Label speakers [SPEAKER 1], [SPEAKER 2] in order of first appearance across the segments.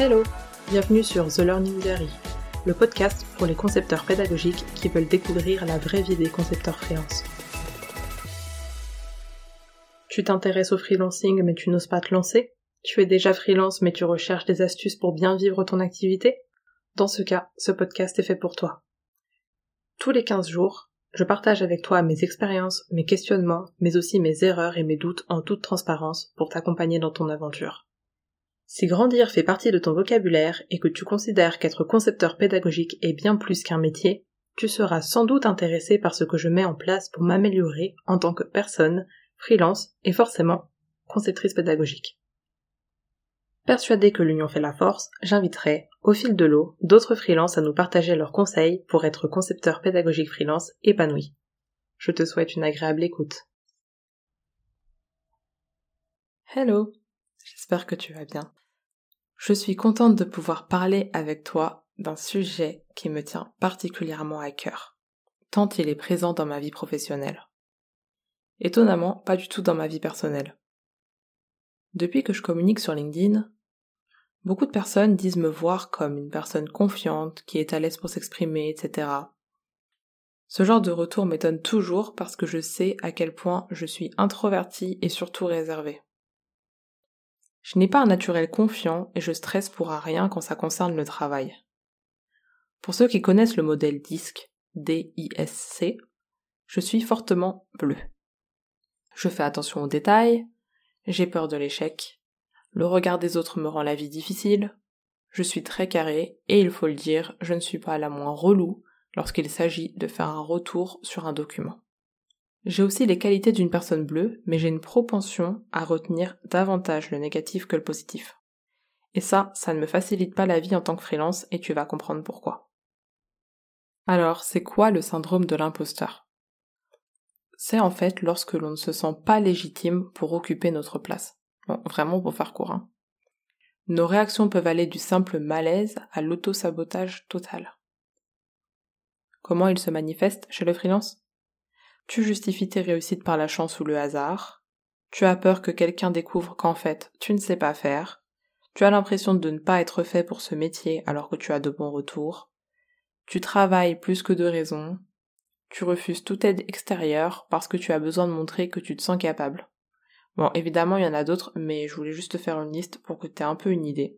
[SPEAKER 1] Hello, bienvenue sur The Learning Diary, le podcast pour les concepteurs pédagogiques qui veulent découvrir la vraie vie des concepteurs freelance. Tu t'intéresses au freelancing mais tu n'oses pas te lancer? Tu es déjà freelance mais tu recherches des astuces pour bien vivre ton activité? Dans ce cas, ce podcast est fait pour toi. Tous les 15 jours, je partage avec toi mes expériences, mes questionnements, mais aussi mes erreurs et mes doutes en toute transparence pour t'accompagner dans ton aventure. Si grandir fait partie de ton vocabulaire et que tu considères qu'être concepteur pédagogique est bien plus qu'un métier, tu seras sans doute intéressé par ce que je mets en place pour m'améliorer en tant que personne, freelance et forcément conceptrice pédagogique. Persuadée que l'union fait la force, j'inviterai, au fil de l'eau, d'autres freelances à nous partager leurs conseils pour être concepteur pédagogique freelance épanoui. Je te souhaite une agréable écoute. Hello, j'espère que tu vas bien. Je suis contente de pouvoir parler avec toi d'un sujet qui me tient particulièrement à cœur, tant il est présent dans ma vie professionnelle. Étonnamment, pas du tout dans ma vie personnelle. Depuis que je communique sur LinkedIn, beaucoup de personnes disent me voir comme une personne confiante, qui est à l'aise pour s'exprimer, etc. Ce genre de retour m'étonne toujours parce que je sais à quel point je suis introvertie et surtout réservée. Je n'ai pas un naturel confiant et je stresse pour un rien quand ça concerne le travail. Pour ceux qui connaissent le modèle DISC, D-I-S-C, je suis fortement bleu. Je fais attention aux détails, j'ai peur de l'échec, le regard des autres me rend la vie difficile, je suis très carré et il faut le dire, je ne suis pas la moins relou lorsqu'il s'agit de faire un retour sur un document. J'ai aussi les qualités d'une personne bleue, mais j'ai une propension à retenir davantage le négatif que le positif. Et ça ne me facilite pas la vie en tant que freelance et tu vas comprendre pourquoi. Alors, c'est quoi le syndrome de l'imposteur? C'est en fait lorsque l'on ne se sent pas légitime pour occuper notre place. Bon, vraiment pour faire court, hein. Nos réactions peuvent aller du simple malaise à l'auto-sabotage total. Comment il se manifeste chez le freelance? Tu justifies tes réussites par la chance ou le hasard. Tu as peur que quelqu'un découvre qu'en fait, tu ne sais pas faire. Tu as l'impression de ne pas être fait pour ce métier alors que tu as de bons retours. Tu travailles plus que de raison. Tu refuses toute aide extérieure parce que tu as besoin de montrer que tu te sens capable. Bon, évidemment, il y en a d'autres, mais je voulais juste te faire une liste pour que tu aies un peu une idée.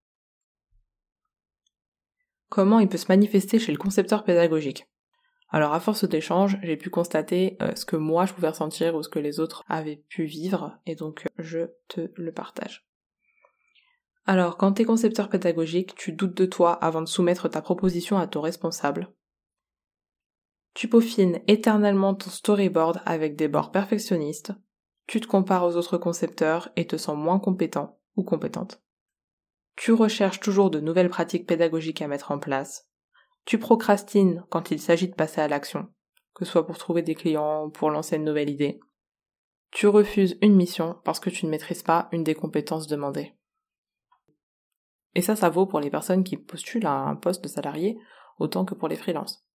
[SPEAKER 1] Comment il peut se manifester chez le concepteur pédagogique? Alors à force d'échanges, j'ai pu constater ce que moi je pouvais ressentir ou ce que les autres avaient pu vivre, et donc je te le partage. Alors quand t'es concepteur pédagogique, tu doutes de toi avant de soumettre ta proposition à ton responsable. Tu peaufines éternellement ton storyboard avec des bords perfectionnistes. Tu te compares aux autres concepteurs et te sens moins compétent ou compétente. Tu recherches toujours de nouvelles pratiques pédagogiques à mettre en place. Tu procrastines quand il s'agit de passer à l'action, que ce soit pour trouver des clients ou pour lancer une nouvelle idée. Tu refuses une mission parce que tu ne maîtrises pas une des compétences demandées. Et ça vaut pour les personnes qui postulent à un poste de salarié autant que pour les freelances.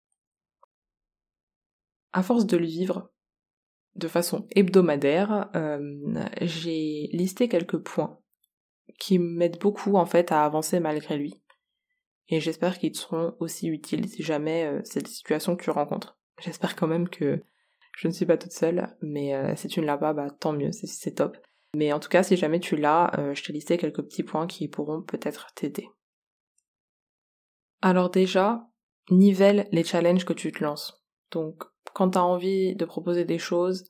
[SPEAKER 1] À force de le vivre de façon hebdomadaire, j'ai listé quelques points qui m'aident beaucoup en fait à avancer malgré lui. Et j'espère qu'ils te seront aussi utiles si jamais c'est des situations que tu rencontres. J'espère quand même que je ne suis pas toute seule, mais si tu ne l'as pas, tant mieux, c'est top. Mais en tout cas, si jamais tu l'as, je t'ai listé quelques petits points qui pourront peut-être t'aider. Alors déjà, nivelle les challenges que tu te lances. Donc, quand tu as envie de proposer des choses,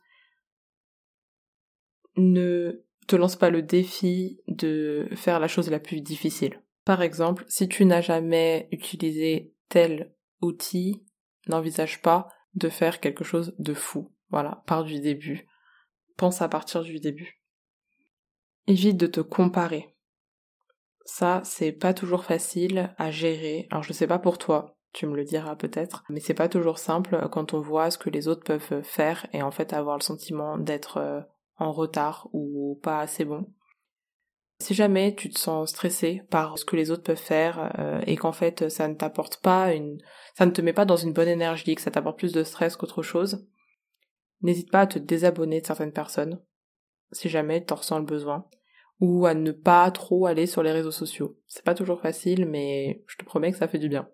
[SPEAKER 1] ne te lance pas le défi de faire la chose la plus difficile. Par exemple, si tu n'as jamais utilisé tel outil, n'envisage pas de faire quelque chose de fou. Voilà, pars du début. Pense à partir du début. Évite de te comparer. Ça, c'est pas toujours facile à gérer. Alors je sais pas pour toi, tu me le diras peut-être, mais c'est pas toujours simple quand on voit ce que les autres peuvent faire et en fait avoir le sentiment d'être en retard ou pas assez bon. Si jamais tu te sens stressé par ce que les autres peuvent faire et qu'en fait ça ne t'apporte pas ça ne te met pas dans une bonne énergie, que ça t'apporte plus de stress qu'autre chose, n'hésite pas à te désabonner de certaines personnes, si jamais t'en ressens le besoin, ou à ne pas trop aller sur les réseaux sociaux. C'est pas toujours facile, mais je te promets que ça fait du bien.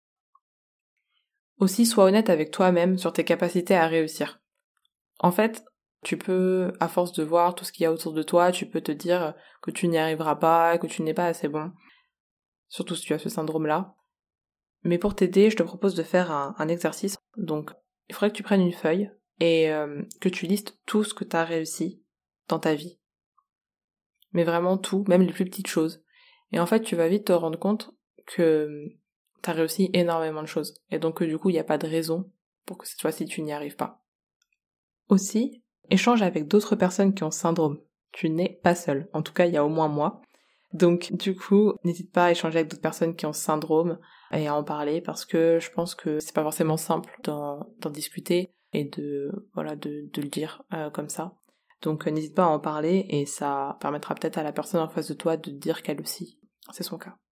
[SPEAKER 1] Aussi, sois honnête avec toi-même sur tes capacités à réussir. En fait, tu peux, à force de voir tout ce qu'il y a autour de toi, tu peux te dire que tu n'y arriveras pas, que tu n'es pas assez bon. Surtout si tu as ce syndrome-là. Mais pour t'aider, je te propose de faire un exercice. Donc, il faudrait que tu prennes une feuille et que tu listes tout ce que tu as réussi dans ta vie. Mais vraiment tout, même les plus petites choses. Et en fait, tu vas vite te rendre compte que tu as réussi énormément de choses. Et donc que du coup, il n'y a pas de raison pour que cette fois-ci tu n'y arrives pas. Aussi, échange avec d'autres personnes qui ont ce syndrome. Tu n'es pas seul. En tout cas, il y a au moins moi. Donc du coup, n'hésite pas à échanger avec d'autres personnes qui ont ce syndrome et à en parler parce que je pense que c'est pas forcément simple d'en discuter et de le dire comme ça. Donc n'hésite pas à en parler et ça permettra peut-être à la personne en face de toi de dire qu'elle aussi, c'est son cas.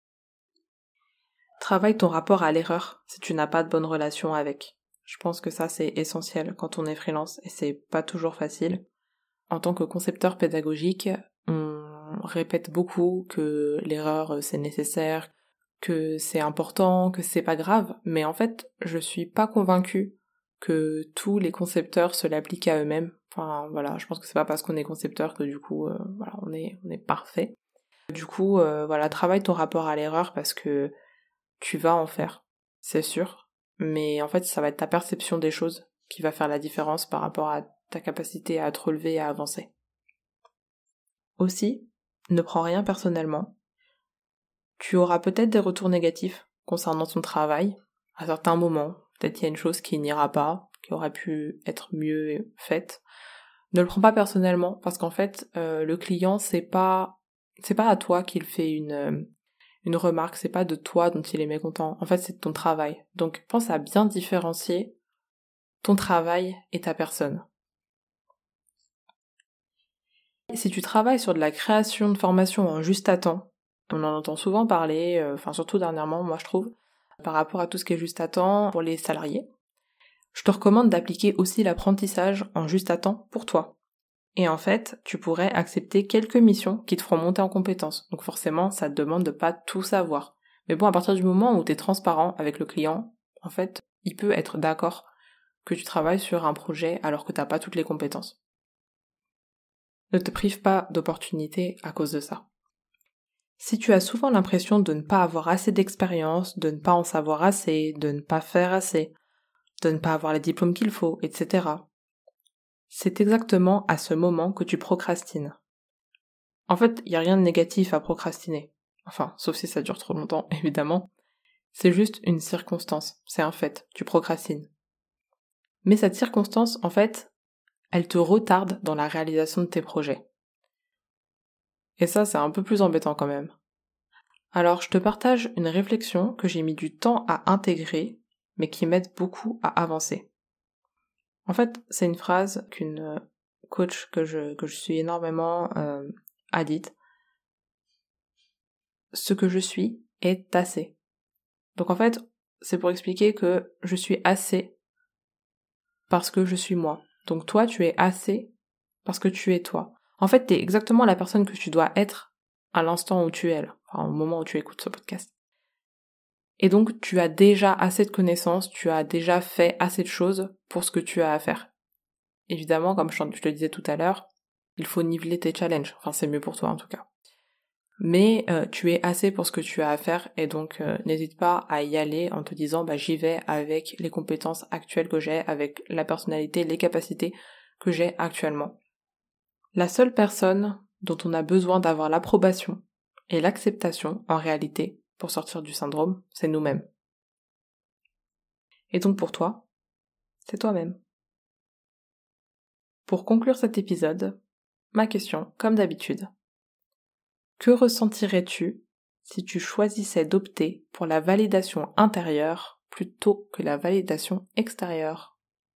[SPEAKER 1] Travaille ton rapport à l'erreur si tu n'as pas de bonne relation avec. Je pense que ça c'est essentiel quand on est freelance et c'est pas toujours facile. En tant que concepteur pédagogique, on répète beaucoup que l'erreur c'est nécessaire, que c'est important, que c'est pas grave, mais en fait, je suis pas convaincue que tous les concepteurs se l'appliquent à eux-mêmes. Enfin voilà, je pense que c'est pas parce qu'on est concepteur que du coup on est parfait. Du coup travaille ton rapport à l'erreur parce que tu vas en faire, c'est sûr, mais en fait, ça va être ta perception des choses qui va faire la différence par rapport à ta capacité à te relever et à avancer. Aussi, ne prends rien personnellement. Tu auras peut-être des retours négatifs concernant ton travail. À certains moments, peut-être qu'il y a une chose qui n'ira pas, qui aurait pu être mieux faite. Ne le prends pas personnellement, parce qu'en fait, le client, c'est pas à toi qu'il fait une remarque, c'est pas de toi dont il est mécontent. En fait, c'est de ton travail. Donc, pense à bien différencier ton travail et ta personne. Si tu travailles sur de la création de formation en juste à temps, on en entend souvent parler, surtout dernièrement, moi je trouve, par rapport à tout ce qui est juste à temps pour les salariés, je te recommande d'appliquer aussi l'apprentissage en juste à temps pour toi. Et en fait, tu pourrais accepter quelques missions qui te feront monter en compétences. Donc forcément, ça te demande de pas tout savoir. Mais bon, à partir du moment où tu es transparent avec le client, en fait, il peut être d'accord que tu travailles sur un projet alors que t'as pas toutes les compétences. Ne te prive pas d'opportunités à cause de ça. Si tu as souvent l'impression de ne pas avoir assez d'expérience, de ne pas en savoir assez, de ne pas faire assez, de ne pas avoir les diplômes qu'il faut, etc., c'est exactement à ce moment que tu procrastines. En fait, il n'y a rien de négatif à procrastiner. Enfin, sauf si ça dure trop longtemps, évidemment. C'est juste une circonstance, c'est un fait, tu procrastines. Mais cette circonstance, en fait, elle te retarde dans la réalisation de tes projets. Et ça, c'est un peu plus embêtant quand même. Alors, je te partage une réflexion que j'ai mis du temps à intégrer, mais qui m'aide beaucoup à avancer. En fait, c'est une phrase qu'une coach que je suis énormément a dite. Ce que je suis est assez. Donc en fait, c'est pour expliquer que je suis assez parce que je suis moi. Donc toi, tu es assez parce que tu es toi. En fait, t'es exactement la personne que tu dois être à l'instant où tu es là, au moment où tu écoutes ce podcast. Et donc, tu as déjà assez de connaissances, tu as déjà fait assez de choses pour ce que tu as à faire. Évidemment, comme je te le disais tout à l'heure, il faut niveler tes challenges. Enfin, c'est mieux pour toi en tout cas. Mais tu es assez pour ce que tu as à faire et donc n'hésite pas à y aller en te disant j'y vais avec les compétences actuelles que j'ai, avec la personnalité, les capacités que j'ai actuellement. La seule personne dont on a besoin d'avoir l'approbation et l'acceptation en réalité pour sortir du syndrome, c'est nous-mêmes. Et donc pour toi, c'est toi-même. Pour conclure cet épisode, ma question, comme d'habitude. Que ressentirais-tu si tu choisissais d'opter pour la validation intérieure plutôt que la validation extérieure?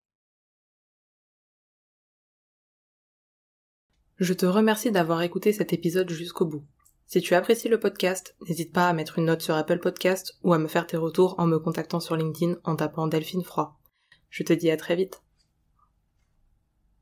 [SPEAKER 1] Je te remercie d'avoir écouté cet épisode jusqu'au bout. Si tu apprécies le podcast, n'hésite pas à mettre une note sur Apple Podcast ou à me faire tes retours en me contactant sur LinkedIn en tapant Delphine Froid. Je te dis à très vite.